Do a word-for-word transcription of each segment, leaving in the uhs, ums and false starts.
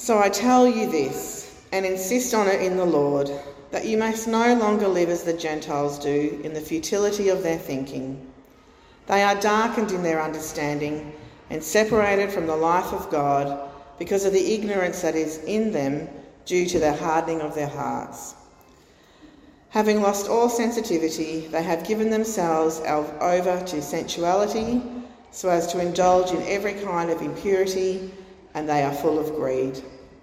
So I tell you this, and insist on it in the Lord, that you must no longer live as the Gentiles do in the futility of their thinking. They are darkened in their understanding and separated from the life of God because of the ignorance that is in them due to the hardening of their hearts. Having lost all sensitivity, they have given themselves over to sensuality so as to indulge in every kind of impurity, and they are full of greed.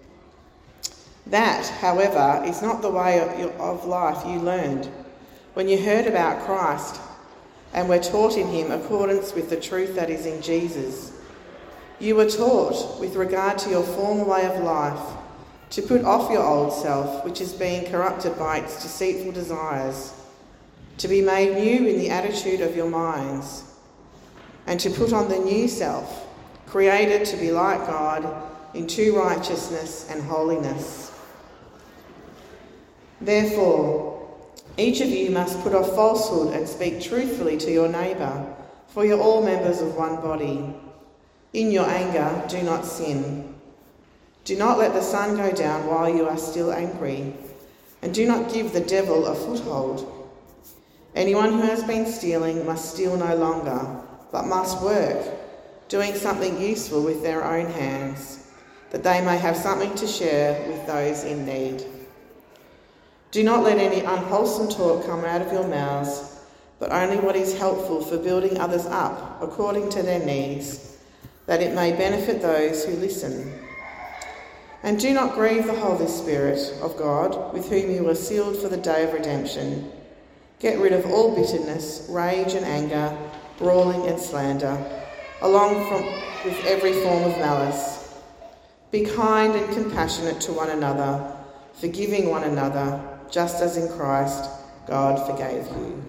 That, however, is not the way of life you learned when you heard about Christ and were taught in him accordance with the truth that is in Jesus. You were taught, with regard to your former way of life, to put off your old self, which is being corrupted by its deceitful desires, to be made new in the attitude of your minds, and to put on the new self, created to be like God in true righteousness and holiness. Therefore, each of you must put off falsehood and speak truthfully to your neighbour, for you're all members of one body. In your anger, do not sin. Do not let the sun go down while you are still angry, and do not give the devil a foothold. Anyone who has been stealing must steal no longer, but must work, doing something useful with their own hands, that they may have something to share with those in need. Do not let any unwholesome talk come out of your mouths, but only what is helpful for building others up according to their needs, that it may benefit those who listen. And do not grieve the Holy Spirit of God, with whom you were sealed for the day of redemption. Get rid of all bitterness, rage and anger, brawling and slander, along from, with every form of malice. Be kind and compassionate to one another, forgiving one another, just as in Christ God forgave you.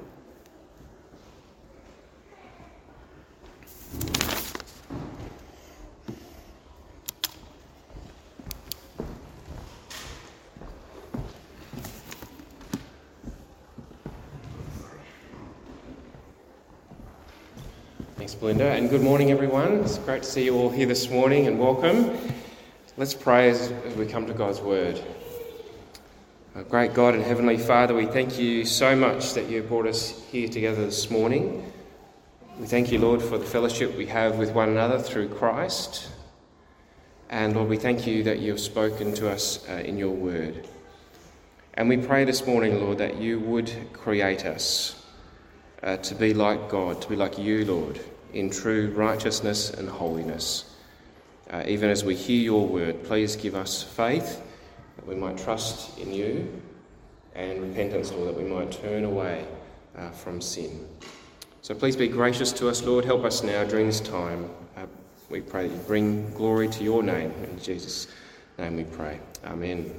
Thanks, Belinda, and good morning, everyone. It's great to see you all here this morning, and welcome. Let's pray as we come to God's Word. Our great God and Heavenly Father, we thank you so much that you brought us here together this morning. We thank you, Lord, for the fellowship we have with one another through Christ. And Lord, we thank you that you have spoken to us uh, in your Word. And we pray this morning, Lord, that you would create us uh, to be like God, to be like you, Lord, in true righteousness and holiness. Uh, even as we hear your word, please give us faith that we might trust in you, and repentance, Lord, that we might turn away uh, from sin. So please be gracious to us, Lord. Help us now during this time. Uh, we pray that you bring glory to your name. In Jesus' name we pray. Amen.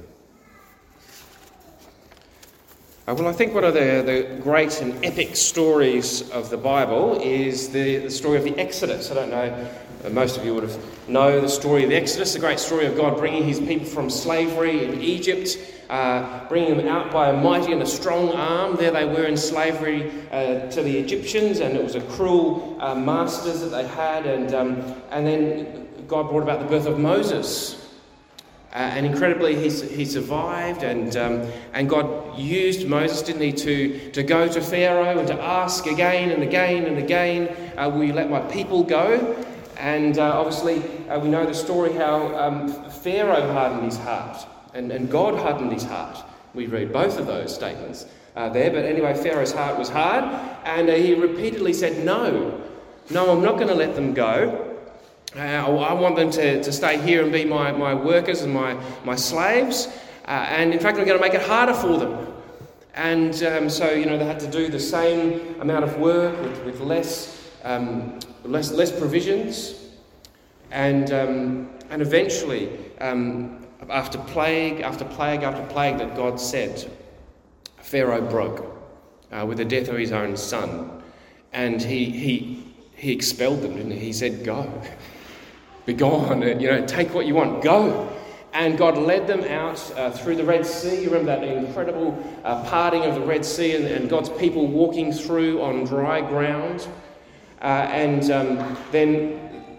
Uh, well, I think one of the, the great and epic stories of the Bible is the, the story of the Exodus. I don't know, uh, most of you would have know the story of the Exodus, the great story of God bringing his people from slavery in Egypt, uh, bringing them out by a mighty and a strong arm. There they were in slavery uh, to the Egyptians, and it was a cruel uh, masters that they had. And, um, and then God brought about the birth of Moses. Uh, and incredibly, he, he survived, and um, and God used Moses, didn't he, to, to go to Pharaoh and to ask again and again and again, uh, will you let my people go? And uh, obviously, uh, we know the story how um, Pharaoh hardened his heart, and, and God hardened his heart. We read both of those statements uh, there, but anyway, Pharaoh's heart was hard, and uh, he repeatedly said, no, no, I'm not going to let them go. Uh, I want them to, to stay here and be my, my workers and my, my slaves. Uh, and in fact, I'm going to make it harder for them. And um, so, you know, they had to do the same amount of work with, with less, um, less less provisions. And um, and eventually, um, after plague after plague after plague that God sent, Pharaoh broke uh, with the death of his own son. And he he he expelled them, didn't he? He said, go. Be gone, you know, take what you want, go. And God led them out uh, through the Red Sea. You remember that incredible uh, parting of the Red Sea and, and God's people walking through on dry ground. Uh, and um, then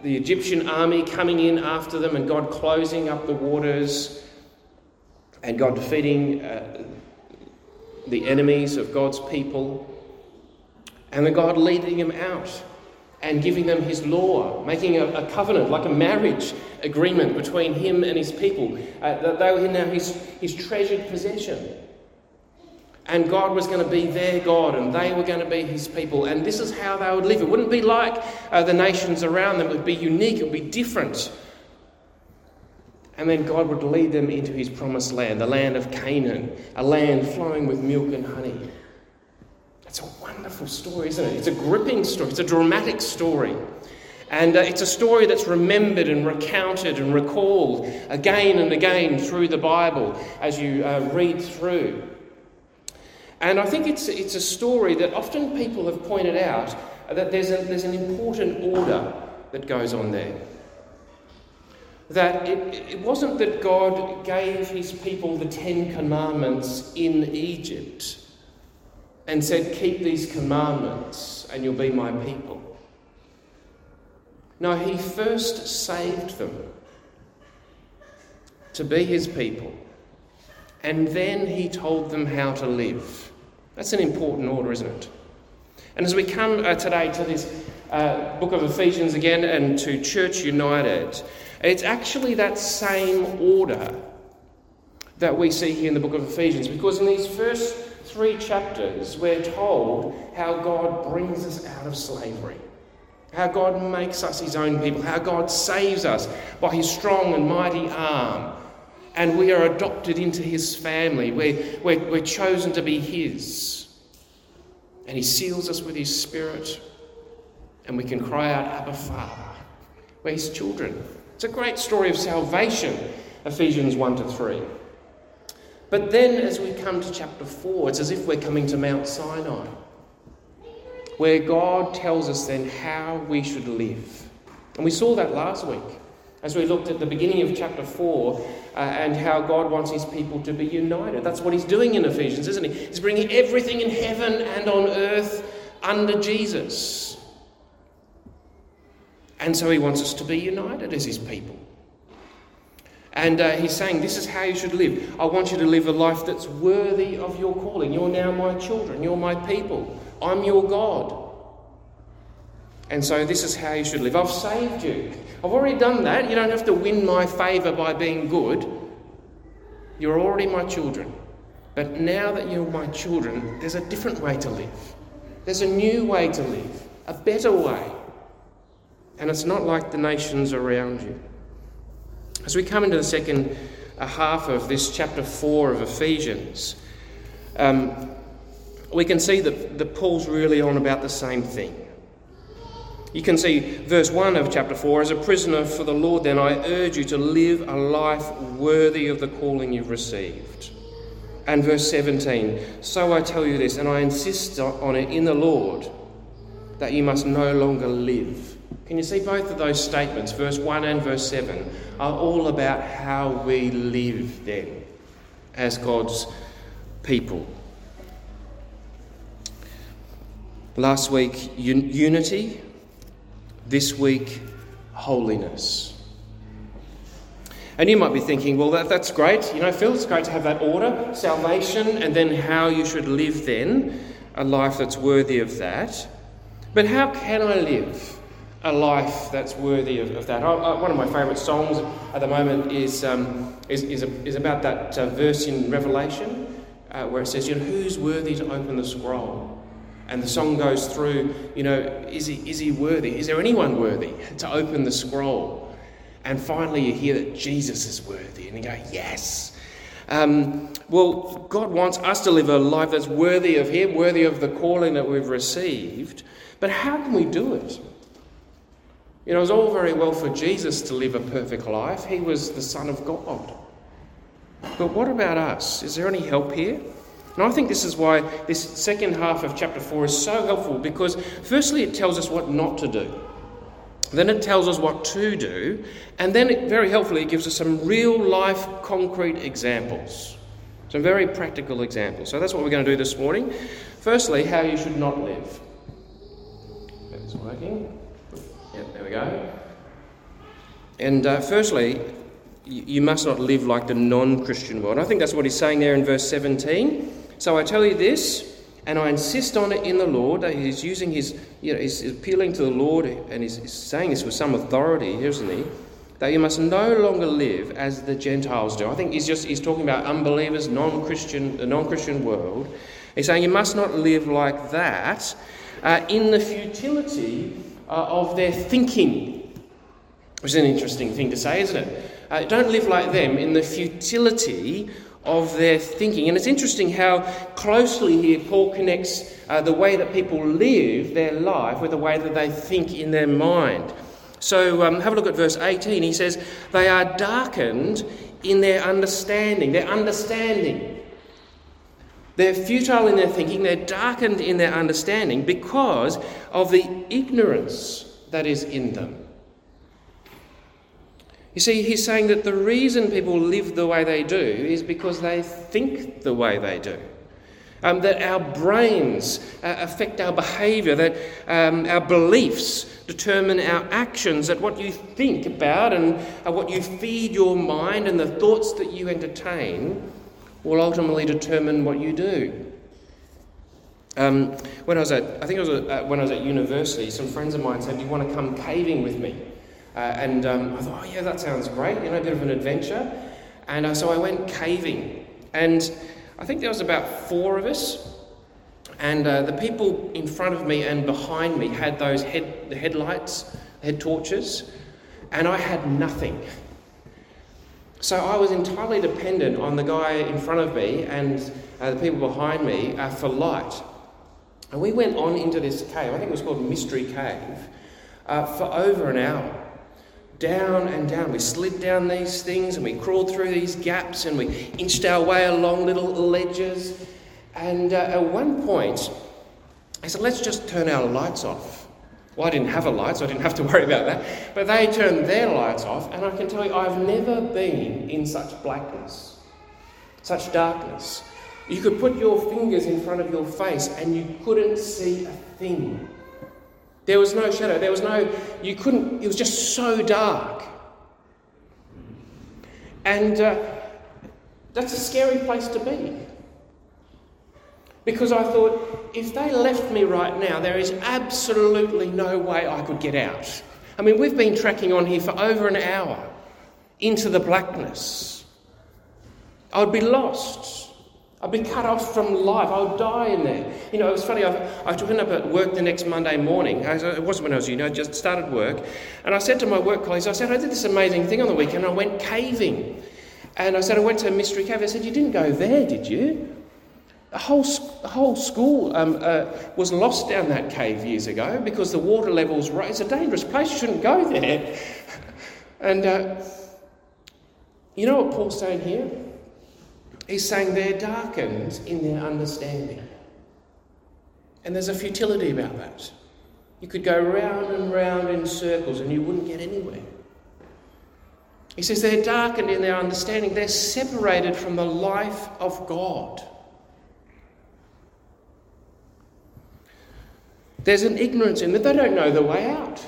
the Egyptian army coming in after them and God closing up the waters and God defeating uh, the enemies of God's people, and then God leading them out and giving them his law, making a, a covenant, like a marriage agreement between him and his people. Uh, that they were now his, his treasured possession. And God was going to be their God and they were going to be his people. And this is how they would live. It wouldn't be like uh, the nations around them. It would be unique. It would be different. And then God would lead them into his promised land, the land of Canaan, a land flowing with milk and honey. It's a wonderful story, isn't it? It's a gripping story. It's a dramatic story. And uh, it's a story that's remembered and recounted and recalled again and again through the Bible as you uh, read through. And I think it's it's a story that often people have pointed out that there's a, there's an important order that goes on there. That it, it wasn't that God gave his people the Ten Commandments in Egypt and said, keep these commandments and you'll be my people. No, he first saved them to be his people, and then he told them how to live. That's an important order, isn't it? And as we come uh, today to this uh, book of Ephesians again and to Church United, it's actually that same order that we see here in the book of Ephesians, because in these first three chapters we're told how God brings us out of slavery, how God makes us his own people, how God saves us by his strong and mighty arm, and we are adopted into his family. We're, we're, we're chosen to be his, and he seals us with his Spirit, and we can cry out, Abba, Father. We're his children. It's a great story of salvation, Ephesians one to three. But then as we come to chapter four, it's as if we're coming to Mount Sinai, where God tells us then how we should live. And we saw that last week as we looked at the beginning of chapter four uh, and how God wants his people to be united. That's what he's doing in Ephesians, isn't he? He's bringing everything in heaven and on earth under Jesus. And so he wants us to be united as his people. And uh, he's saying, this is how you should live. I want you to live a life that's worthy of your calling. You're now my children. You're my people. I'm your God. And so this is how you should live. I've saved you. I've already done that. You don't have to win my favour by being good. You're already my children. But now that you're my children, there's a different way to live. There's a new way to live. A better way. And it's not like the nations around you. As we come into the second uh, half of this chapter four of Ephesians, um, we can see that, that Paul's really on about the same thing. You can see verse one of chapter four, as a prisoner for the Lord, then I urge you to live a life worthy of the calling you've received. And verse seventeen, so I tell you this, and I insist on it in the Lord, that you must no longer live. Can you see both of those statements, verse one and verse seven, are all about how we live then as God's people. Last week, un- unity. This week, holiness. And you might be thinking, well, that, that's great. You know, Phil, it's great to have that order, salvation, and then how you should live then, a life that's worthy of that. But how can I live a life that's worthy of, of that? I, I, one of my favourite songs at the moment is um, is, is, a, is about that uh, verse in Revelation uh, where it says, you know, who's worthy to open the scroll? And the song goes through, you know, is he is he worthy? Is there anyone worthy to open the scroll? And finally you hear that Jesus is worthy, and you go, yes. Um, well, God wants us to live a life that's worthy of him, worthy of the calling that we've received. But how can we do it? You know, it was all very well for Jesus to live a perfect life. He was the Son of God. But what about us? Is there any help here? And I think this is why this second half of chapter four is so helpful, because firstly it tells us what not to do. Then it tells us what to do. And then it, very helpfully it gives us some real life concrete examples. Some very practical examples. So that's what we're going to do this morning. Firstly, how you should not live. Is this working? Yep, there we go. And uh, firstly, you must not live like the non-Christian world. I think that's what he's saying there in verse seventeen. So I tell you this, and I insist on it in the Lord. He's using his, you know, he's appealing to the Lord, and he's, he's saying this with some authority, isn't he? That you must no longer live as the Gentiles do. I think he's just he's talking about unbelievers, non-Christian, the non-Christian world. He's saying you must not live like that uh, in the futility uh, of their thinking. Which is an interesting thing to say, isn't it? Uh, don't live like them in the futility of their thinking. And it's interesting how closely here Paul connects uh, the way that people live their life with the way that they think in their mind. So um, have a look at verse eighteen. He says, they are darkened in their understanding. Their understanding. They're futile in their thinking. They're darkened in their understanding because of the ignorance that is in them. You see, he's saying that the reason people live the way they do is because they think the way they do. Um, that our brains uh, affect our behaviour, that um, our beliefs determine our actions, that what you think about and uh, what you feed your mind and the thoughts that you entertain will ultimately determine what you do. Um, when I was at, I think it was at, when I was at university, some friends of mine said, "Do you want to come caving with me?" Uh, and um, I thought, oh yeah, that sounds great, you know, a bit of an adventure. And uh, so I went caving. And I think there was about four of us. And uh, the people in front of me and behind me had those head the headlights, head torches. And I had nothing. So I was entirely dependent on the guy in front of me and uh, the people behind me uh, for light. And we went on into this cave, I think it was called Mystery Cave, uh, for over an hour. Down and down. We slid down these things and we crawled through these gaps and we inched our way along little ledges. And uh, at one point, I said, let's just turn our lights off. Well, I didn't have a light, so I didn't have to worry about that. But they turned their lights off, and I can tell you, I've never been in such blackness, such darkness. You could put your fingers in front of your face and you couldn't see a thing. There was no shadow, there was no, you couldn't, it was just so dark. And uh, that's a scary place to be. Because I thought, if they left me right now, there is absolutely no way I could get out. I mean, we've been trekking on here for over an hour into the blackness. I would be lost. I'd be cut off from life. I would die in there. You know, it was funny. I, I turned up at work the next Monday morning. I, it wasn't when I was, you know, I just started work. And I said to my work colleagues, I said, I did this amazing thing on the weekend. I went caving. And I said, I went to Mystery Cave. I said, you didn't go there, did you? The whole, the whole school um, uh, was lost down that cave years ago because the water levels rose. It's a dangerous place. You shouldn't go there. And uh, you know what Paul's saying here? He's saying they're darkened in their understanding. And there's a futility about that. You could go round and round in circles and you wouldn't get anywhere. He says they're darkened in their understanding. They're separated from the life of God. There's an ignorance in them. They don't know the way out.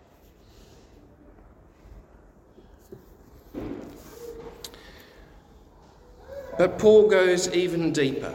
But Paul goes even deeper.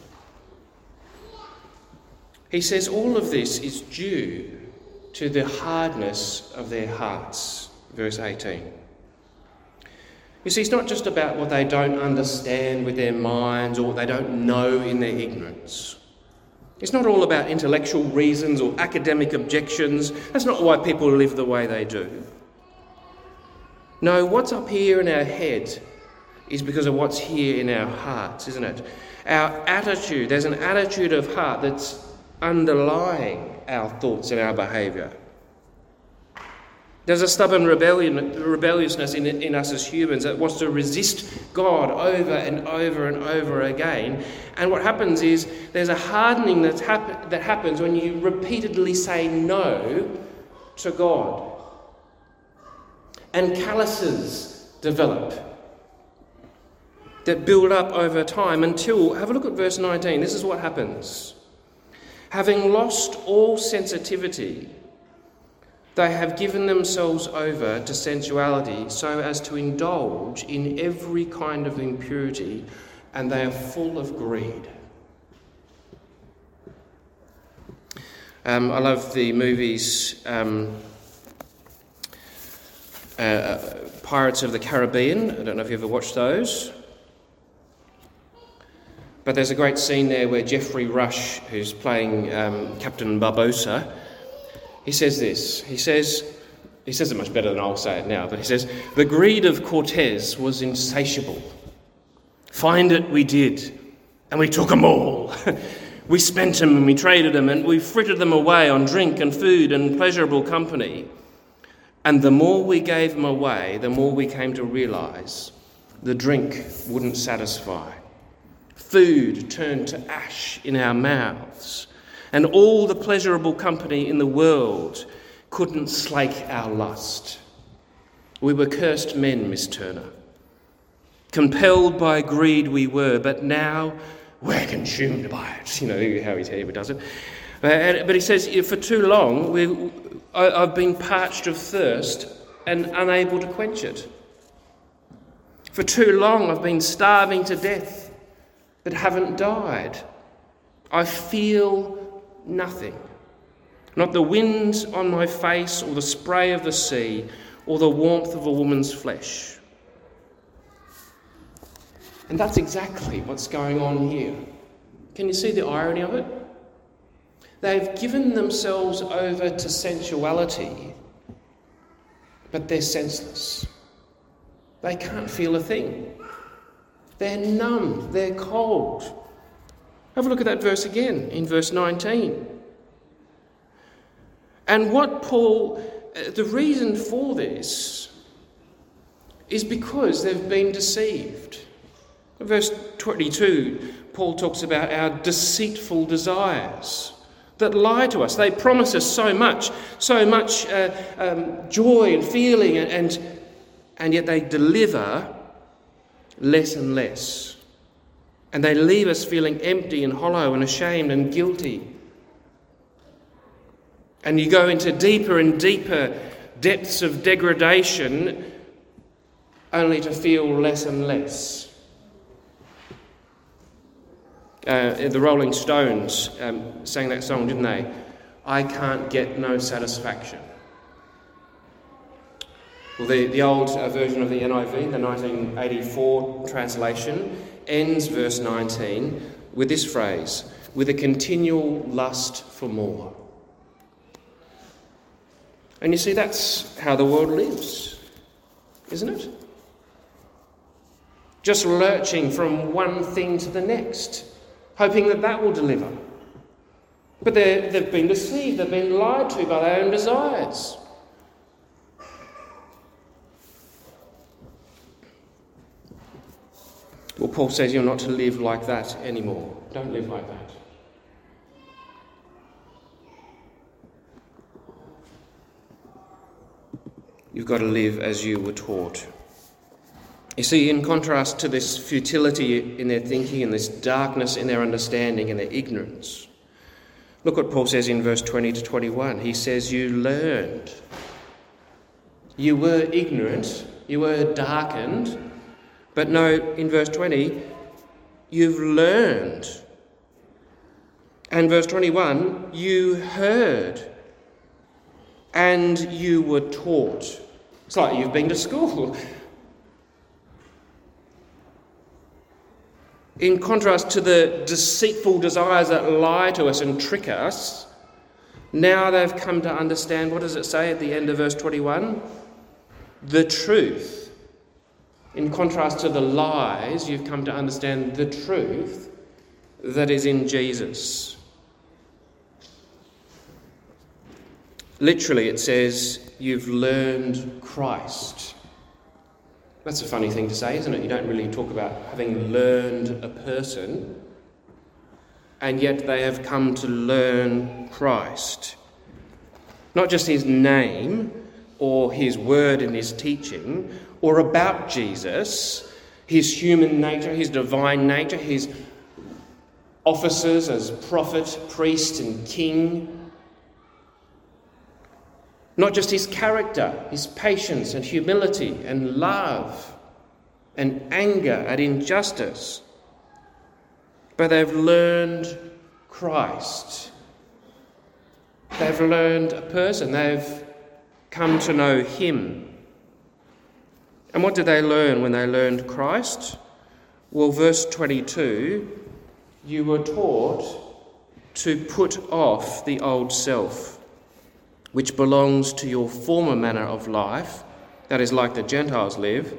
He says all of this is due to the hardness of their hearts. Verse eighteen. You see, it's not just about what they don't understand with their minds or what they don't know in their ignorance. It's not all about intellectual reasons or academic objections. That's not why people live the way they do. No, what's up here in our head is because of what's here in our hearts, isn't it? Our attitude, there's an attitude of heart that's underlying our thoughts and our behaviour. There's a stubborn rebellion, rebelliousness in, in us as humans that wants to resist God over and over and over again. And what happens is there's a hardening that's happen, that happens when you repeatedly say no to God. And calluses develop that build up over time until, have a look at verse nineteen, this is what happens. Having lost all sensitivity, They have given themselves over to sensuality so as to indulge in every kind of impurity, and they are full of greed. Um, I love the movies um, uh, Pirates of the Caribbean. I don't know if you ever watched those. But there's a great scene there where Geoffrey Rush, who's playing um, Captain Barbossa, he says this. He says, he says it much better than I'll say it now, but he says, "The greed of Cortez was insatiable. Find it we did, and we took 'em all. We spent them and we traded them and we frittered them away on drink and food and pleasurable company. And the more we gave them away, the more we came to realise the drink wouldn't satisfy. Food turned to ash in our mouths, and all the pleasurable company in the world couldn't slake our lust. We were cursed men, Miss Turner. Compelled by greed we were, but now we're consumed by it." You know how he does it. But he says, for too long, we've, I've been parched of thirst and unable to quench it. For too long, I've been starving to death, but haven't died. I feel nothing. Not the wind on my face, or the spray of the sea, or the warmth of a woman's flesh. And that's exactly what's going on here. Can you see the irony of it? They've given themselves over to sensuality, but they're senseless. They can't feel a thing. They're numb. They're cold. Have a look at that verse again, in verse nineteen. And what Paul, the reason for this is because they've been deceived. Verse twenty-two, Paul talks about our deceitful desires that lie to us. They promise us so much, so much uh, um, joy and feeling, and, and yet they deliver less and less. And they leave us feeling empty and hollow and ashamed and guilty. And you go into deeper and deeper depths of degradation only to feel less and less. Uh, the Rolling Stones um, sang that song, didn't they? I can't get no satisfaction. Well, the, the old uh, version of the N I V, the nineteen eighty-four translation, ends verse nineteen with this phrase, with a continual lust for more. And you see, that's how the world lives, isn't it? Just lurching from one thing to the next, hoping that that will deliver. But they've been deceived, they've been lied to by their own desires. Well, Paul says you're not to live like that anymore. Don't live like that. You've got to live as you were taught. You see, in contrast to this futility in their thinking and this darkness in their understanding and their ignorance, look what Paul says in verse twenty to twenty-one. He says, you learned. You were ignorant. You were darkened. But no, in verse twenty, you've learned. And verse twenty-one, you heard. And you were taught. It's like you've been to school. In contrast to the deceitful desires that lie to us and trick us, now they've come to understand, what does it say at the end of verse twenty-one? The truth. In contrast to the lies, you've come to understand the truth that is in Jesus. Literally, it says, you've learned Christ. That's a funny thing to say, isn't it? You don't really talk about having learned a person, and yet they have come to learn Christ. Not just his name, or his word and his teaching, or about Jesus, his human nature, his divine nature, his offices as prophet, priest, and king. Not just his character, his patience and humility and love and anger at injustice, but they've learned Christ. They've learned a person. They've come to know him. And what did they learn when they learned Christ? Well, verse twenty-two, you were taught to put off the old self, which belongs to your former manner of life, that is like the Gentiles live,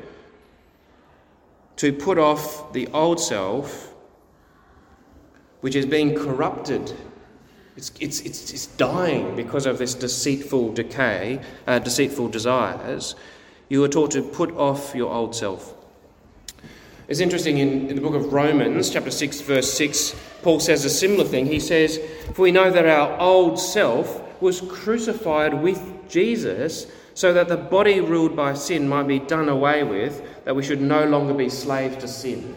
to put off the old self, which is being corrupted. It's, it's, it's, it's dying because of this deceitful decay, uh, deceitful desires. You were taught to put off your old self. It's interesting, in, in the book of Romans, chapter six, verse six, Paul says a similar thing. He says, "For we know that our old self was crucified with Jesus, so that the body ruled by sin might be done away with, that we should no longer be slaves to sin."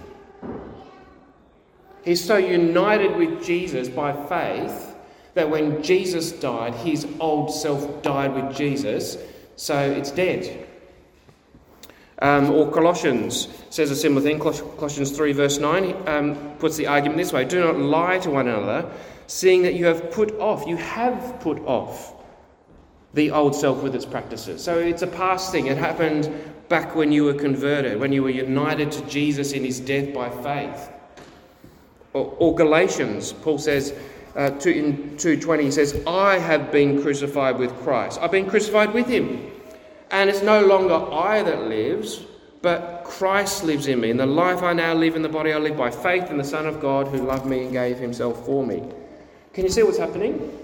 He's so united with Jesus by faith that when Jesus died, his old self died with Jesus, so it's dead. Um, or Colossians says a similar thing. Colossians three verse nine um, puts the argument this way: "Do not lie to one another, seeing that you have put off, you have put off the old self with its practices." So it's a past thing. It happened back when you were converted, when you were united to Jesus in his death by faith. Or, or Galatians, Paul says uh, two, in two twenty, he says, "I have been crucified with Christ. I've been crucified with him. And it's no longer I that lives, but Christ lives in me. In the life I now live in the body, I live by faith in the Son of God who loved me and gave himself for me." Can you see what's happening?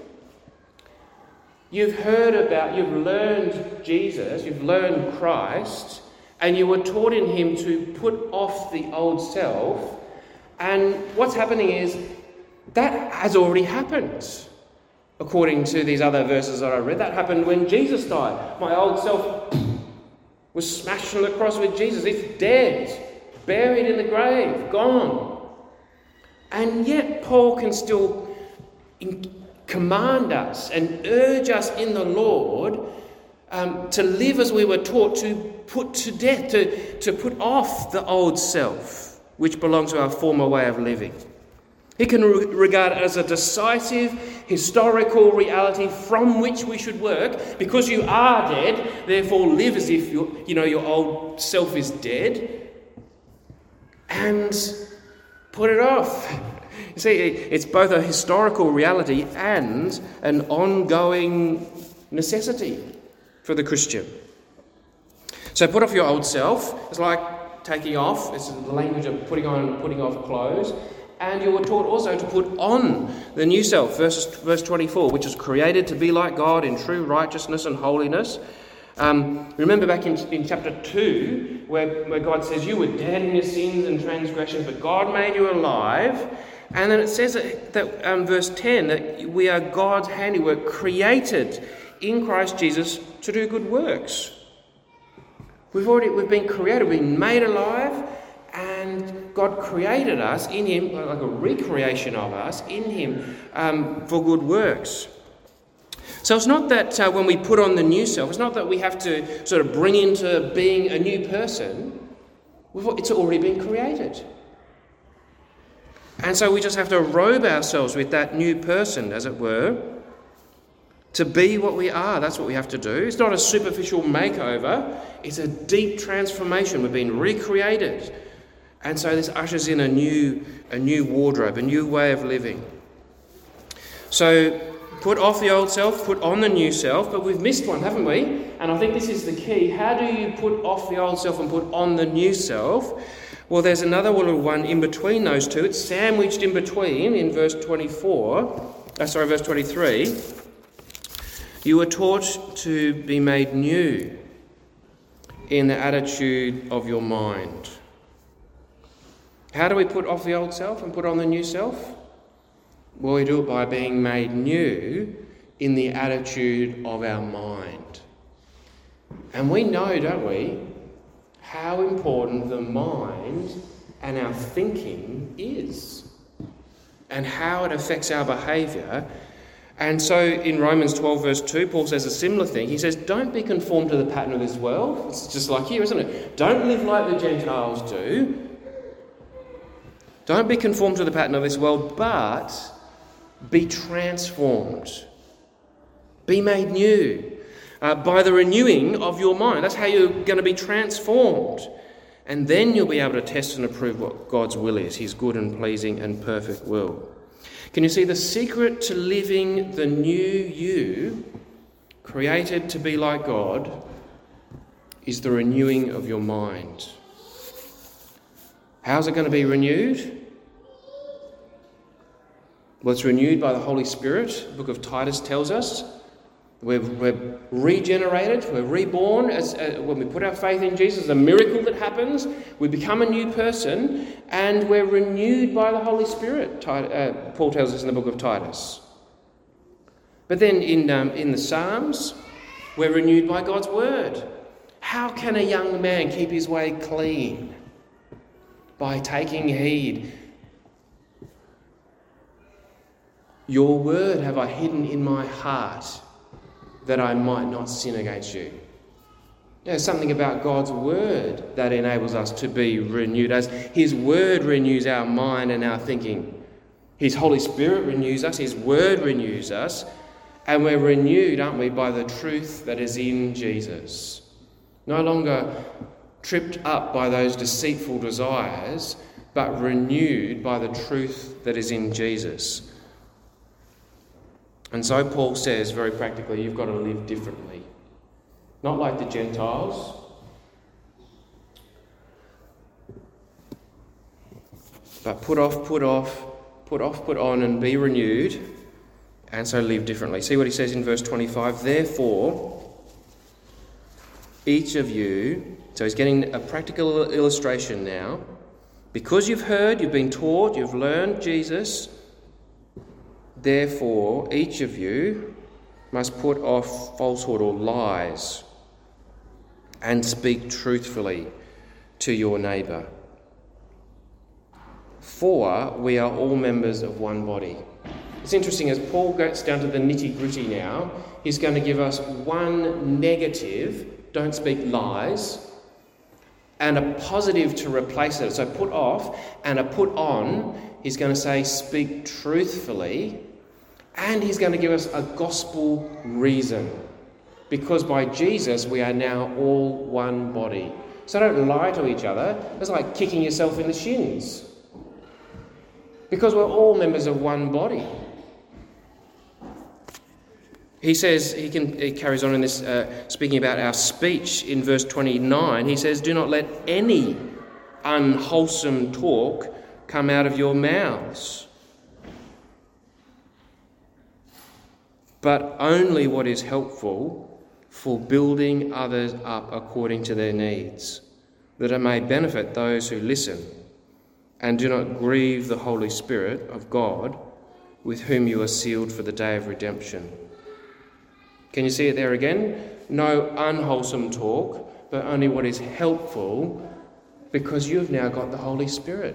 You've heard about, you've learned Jesus, you've learned Christ, and you were taught in him to put off the old self. And what's happening is that has already happened. According to these other verses that I read, that happened when Jesus died. My old self was smashed on the cross with Jesus. It's dead, buried in the grave, gone. And yet Paul can still command us and urge us in the Lord um, to live as we were taught, to put to death, to, to put off the old self, which belongs to our former way of living. He can re- regard it as a decisive historical reality from which we should work. Because you are dead, therefore live as if you you know your old self is dead, and put it off. You see, it's both a historical reality and an ongoing necessity for the Christian. So put off your old self. It's like taking off. It's the language of putting on and putting off clothes. And you were taught also to put on the new self, verse, verse twenty-four, which is created to be like God in true righteousness and holiness. Um, remember back in, in chapter two, where, where God says, "You were dead in your sins and transgressions, but God made you alive." And then it says that, that um, verse ten, that we are God's handiwork, created in Christ Jesus to do good works. We've already we've been created, we've been made alive. And God created us in him, like a recreation of us in him, um, for good works. So it's not that uh, when we put on the new self, it's not that we have to sort of bring into being a new person. We've, it's already been created. And so we just have to robe ourselves with that new person, as it were, to be what we are. That's what we have to do. It's not a superficial makeover. It's a deep transformation. We've been recreated. And so this ushers in a new, a new wardrobe, a new way of living. So put off the old self, put on the new self, but we've missed one, haven't we? And I think this is the key. How do you put off the old self and put on the new self? Well, there's another little one in between those two. It's sandwiched in between in verse twenty-four. Uh, sorry, verse twenty-three. You were taught to be made new in the attitude of your mind. How do we put off the old self and put on the new self? Well, we do it by being made new in the attitude of our mind. And we know, don't we, how important the mind and our thinking is, and how it affects our behaviour. And so in Romans twelve verse two, Paul says a similar thing. He says, don't be conformed to the pattern of this world. It's just like here, isn't it? Don't live like the Gentiles do. Don't be conformed to the pattern of this world, but be transformed. Be made new uh, by the renewing of your mind. That's how you're going to be transformed. And then you'll be able to test and approve what God's will is, his good and pleasing and perfect will. Can you see the secret to living the new you, created to be like God, is the renewing of your mind. How's it going to be renewed? Well, it's renewed by the Holy Spirit. The book of Titus tells us. We're, we're regenerated, we're reborn as, uh, when we put our faith in Jesus. A miracle that happens, we become a new person, and we're renewed by the Holy Spirit, uh, Paul tells us in the book of Titus. But then in, um, in the Psalms, we're renewed by God's word. How can a young man keep his way clean? By taking heed. Your word have I hidden in my heart, that I might not sin against you. There's something about God's word that enables us to be renewed, as his word renews our mind and our thinking. His Holy Spirit renews us, his word renews us, and we're renewed, aren't we, by the truth that is in Jesus. No longer tripped up by those deceitful desires, but renewed by the truth that is in Jesus. And so Paul says, very practically, you've got to live differently. Not like the Gentiles. But put off, put off, put off, put on, and be renewed, and so live differently. See what he says in verse twenty-five. Therefore, each of you, so he's getting a practical illustration now. Because you've heard, you've been taught, you've learned Jesus, therefore, each of you must put off falsehood or lies and speak truthfully to your neighbour. For we are all members of one body. It's interesting, as Paul gets down to the nitty-gritty now, he's going to give us one negative, don't speak lies, and a positive to replace it. So put off, and a put on, he's going to say speak truthfully. And he's going to give us a gospel reason. Because by Jesus we are now all one body. So don't lie to each other. It's like kicking yourself in the shins. Because we're all members of one body. He says, he, can, he carries on in this, uh, speaking about our speech in verse twenty-nine. He says, do not let any unwholesome talk come out of your mouths, but only what is helpful for building others up according to their needs, that it may benefit those who listen. And do not grieve the Holy Spirit of God, with whom you are sealed for the day of redemption. Can you see it there again? No unwholesome talk, but only what is helpful, because you've now got the Holy Spirit.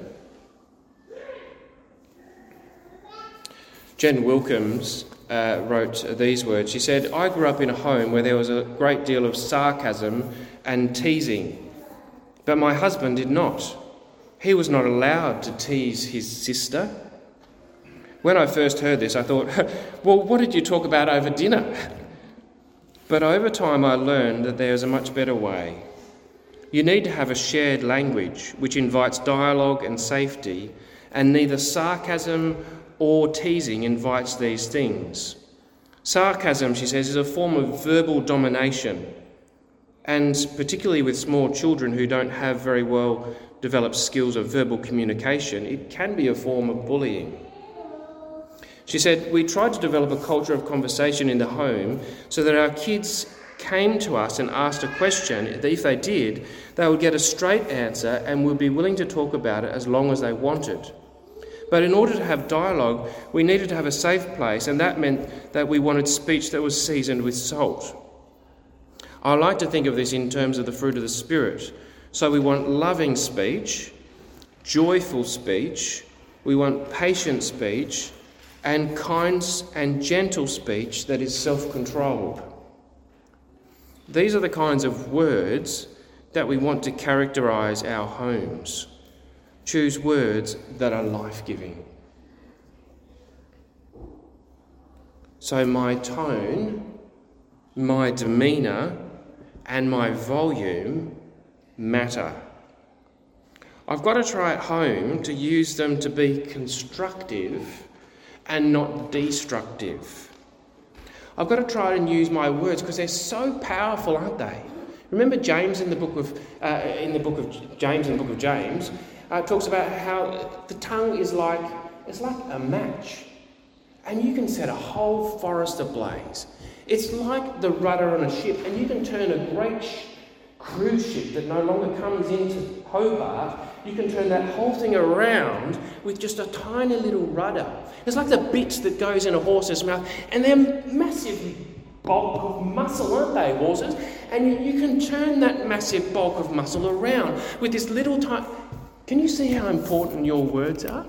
Jen Wilkins uh, wrote these words. She said, I grew up in a home where there was a great deal of sarcasm and teasing, but my husband did not. He was not allowed to tease his sister. When I first heard this, I thought, well, what did you talk about over dinner? But over time I learned that there is a much better way. You need to have a shared language which invites dialogue and safety, and neither sarcasm or teasing invites these things. Sarcasm, she says, is a form of verbal domination, and particularly with small children who don't have very well developed skills of verbal communication, it can be a form of bullying. She said, we tried to develop a culture of conversation in the home so that our kids came to us and asked a question. If they did, they would get a straight answer and would be willing to talk about it as long as they wanted. But in order to have dialogue, we needed to have a safe place, and that meant that we wanted speech that was seasoned with salt. I like to think of this in terms of the fruit of the Spirit. So we want loving speech, joyful speech, we want patient speech, and kind and gentle speech that is self-controlled. These are the kinds of words that we want to characterise our homes. Choose words that are life-giving. So my tone, my demeanour, and my volume matter. I've got to try at home to use them to be constructive and not destructive. I've got to try and use my words because they're so powerful, aren't they? Remember James in the book of uh, in the book of James in the book of James uh, talks about how the tongue is like it's like a match, and you can set a whole forest ablaze. It's like the rudder on a ship, and you can turn a great sh- cruise ship that no longer comes into Hobart. You can turn that whole thing around with just a tiny little rudder. It's like the bits that goes in a horse's mouth, and they're massive bulk of muscle, aren't they, horses? And you, you can turn that massive bulk of muscle around with this little tiny... Can you see how important your words are?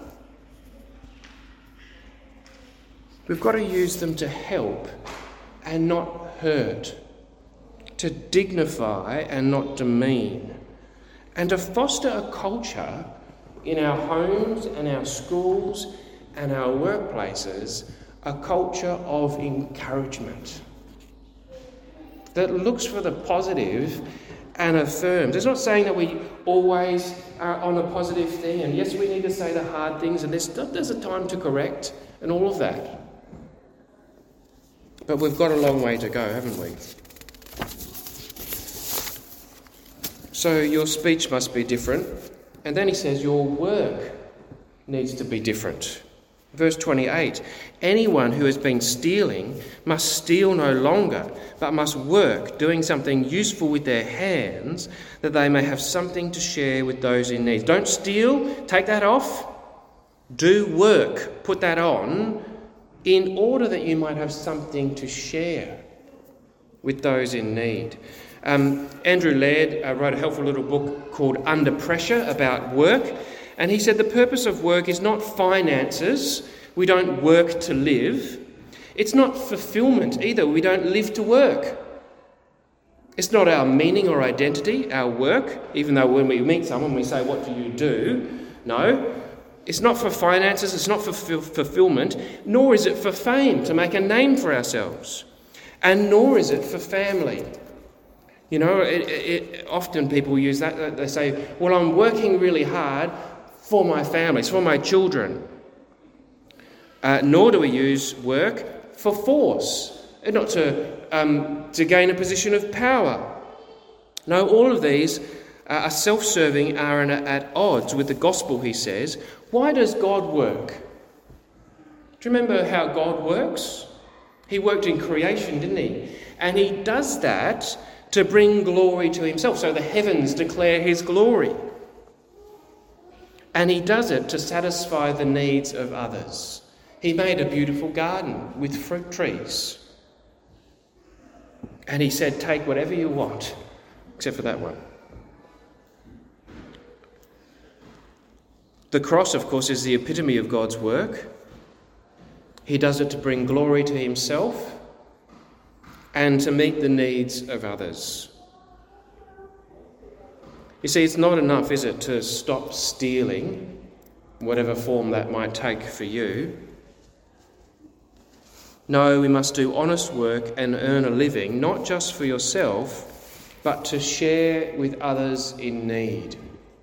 We've got to use them to help and not hurt, to dignify and not demean, and to foster a culture in our homes and our schools and our workplaces, a culture of encouragement that looks for the positive and affirms. It's not saying that we always are on a positive thing, and yes, we need to say the hard things, and there's, there's a time to correct and all of that. But we've got a long way to go, haven't we? So your speech must be different. And then he says your work needs to be different. Verse twenty-eight, anyone who has been stealing must steal no longer, but must work, doing something useful with their hands, that they may have something to share with those in need. Don't steal, take that off. Do work, put that on, in order that you might have something to share with those in need. Um, Andrew Laird uh, wrote a helpful little book called Under Pressure about work, and he said the purpose of work is not finances. We don't work to live. It's not fulfilment either. We don't live to work. It's not our meaning or identity, our work, even though when we meet someone we say, what do you do? No. It's not for finances, it's not for f- fulfilment, nor is it for fame, to make a name for ourselves. And nor is it for family. You know, it, it, often people use that. They say, well, I'm working really hard for my family, it's for my children. Uh, nor do we use work for force, and not to, um, to gain a position of power. No, all of these uh, are self-serving, are at odds with the gospel, he says. Why does God work? Do you remember how God works? He worked in creation, didn't he? And he does that to bring glory to himself, so the heavens declare his glory. And he does it to satisfy the needs of others. He made a beautiful garden with fruit trees. And he said, take whatever you want, except for that one. The cross, of course, is the epitome of God's work. He does it to bring glory to himself and to meet the needs of others. You see, it's not enough, is it, to stop stealing, whatever form that might take for you. No, we must do honest work and earn a living, not just for yourself, but to share with others in need.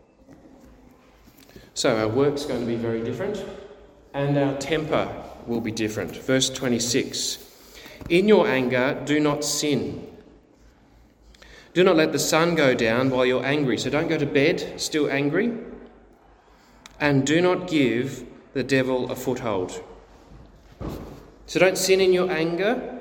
So our work's going to be very different, and our temper will be different. Verse twenty-six, in your anger, do not sin. Do not let the sun go down while you're angry. So don't go to bed still angry. And do not give the devil a foothold. So don't sin in your anger,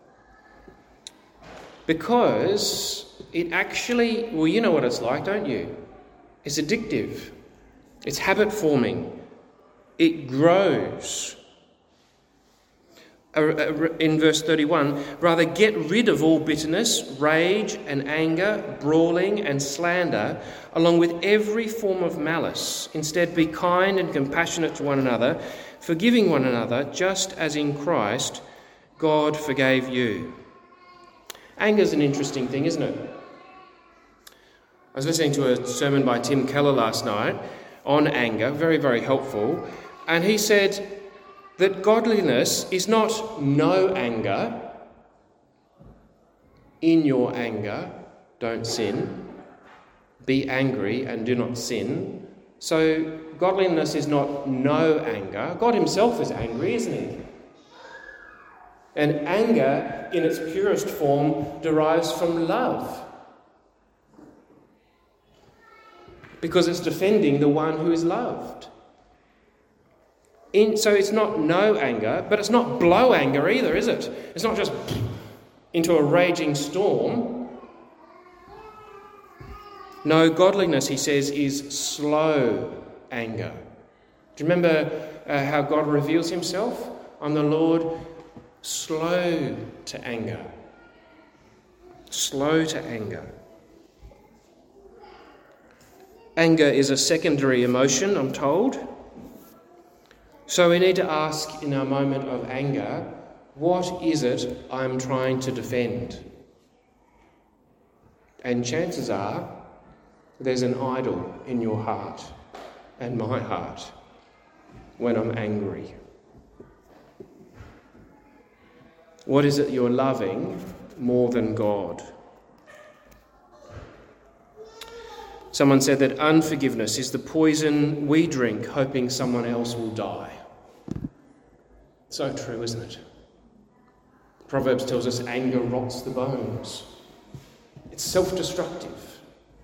because it actually, well, you know what it's like, don't you? It's addictive. It's habit forming. It grows. in verse thirty-one, rather get rid of all bitterness, rage and anger, brawling and slander, along with every form of malice. Instead, be kind and compassionate to one another, forgiving one another, just as in Christ God forgave you. Anger is an interesting thing, isn't it? I was listening to a sermon by Tim Keller last night on anger, very, very helpful, and he said that godliness is not no anger. In your anger, don't sin. Be angry and do not sin. So godliness is not no anger. God himself is angry, isn't he? And anger, in its purest form, derives from love, because it's defending the one who is loved. In, so it's not no anger, but it's not blow anger either, is it? It's not just into a raging storm. No, godliness, he says, is slow anger. Do you remember uh, how God reveals himself? I'm the Lord, slow to anger. Slow to anger. Anger is a secondary emotion, I'm told. So we need to ask in our moment of anger, what is it I'm trying to defend? And chances are there's an idol in your heart and my heart when I'm angry. What is it you're loving more than God? Someone said that unforgiveness is the poison we drink hoping someone else will die. So true, isn't it? Proverbs tells us anger rots the bones. It's self-destructive.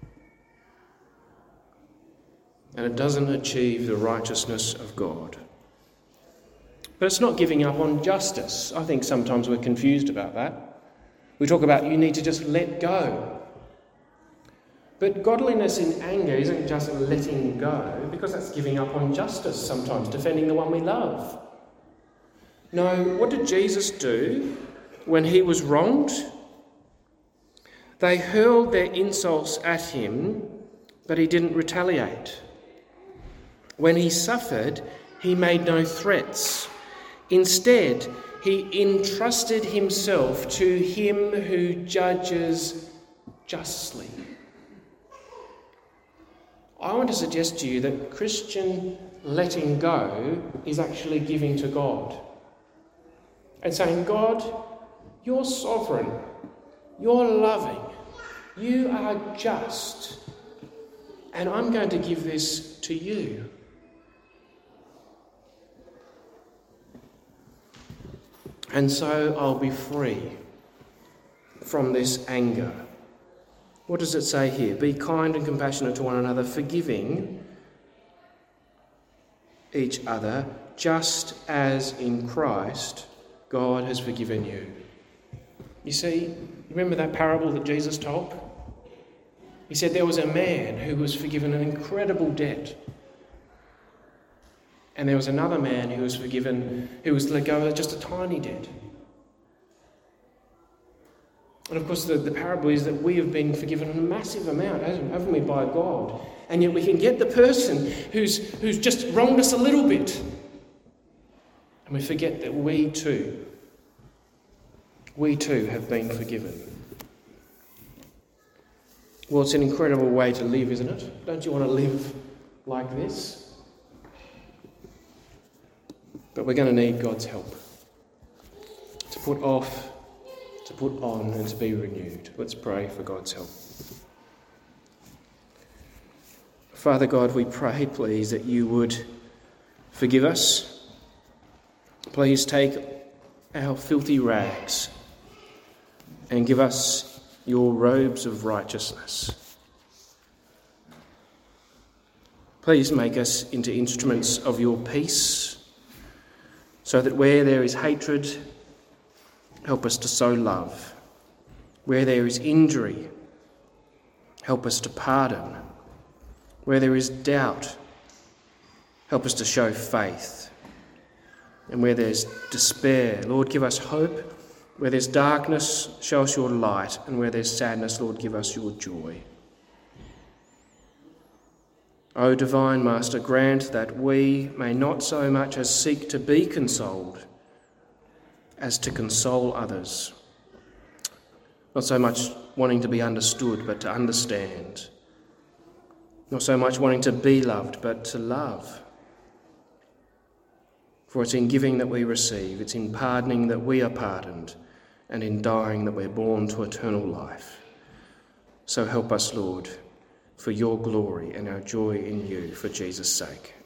And it doesn't achieve the righteousness of God. But it's not giving up on justice. I think sometimes we're confused about that. We talk about you need to just let go. But godliness in anger isn't just letting go, because that's giving up on justice sometimes, defending the one we love. No, what did Jesus do when he was wronged? They hurled their insults at him, but he didn't retaliate. When he suffered, he made no threats. Instead, he entrusted himself to him who judges justly. I want to suggest to you that Christian letting go is actually giving to God. And saying, God, you're sovereign, you're loving, you are just, and I'm going to give this to you. And so I'll be free from this anger. What does it say here? Be kind and compassionate to one another, forgiving each other, just as in Christ God has forgiven you. You see, remember that parable that Jesus told? He said there was a man who was forgiven an incredible debt. And there was another man who was forgiven, who was let go of just a tiny debt. And of course the, the parable is that we have been forgiven a massive amount, haven't we, by God? And yet we can get the person who's who's just wronged us a little bit. And we forget that we too, we too have been forgiven. Well, it's an incredible way to live, isn't it? Don't you want to live like this? But we're going to need God's help to put off, to put on, and to be renewed. Let's pray for God's help. Father God, we pray, please, that you would forgive us. Please take our filthy rags and give us your robes of righteousness. Please make us into instruments of your peace, so that where there is hatred, help us to sow love. Where there is injury, help us to pardon. Where there is doubt, help us to show faith. And where there's despair, Lord, give us hope. Where there's darkness, show us your light. And where there's sadness, Lord, give us your joy. O divine Master, grant that we may not so much as seek to be consoled as to console others. Not so much wanting to be understood, but to understand. Not so much wanting to be loved, but to love. For it's in giving that we receive, it's in pardoning that we are pardoned, and in dying that we're born to eternal life. So help us, Lord, for your glory and our joy in you, for Jesus' sake.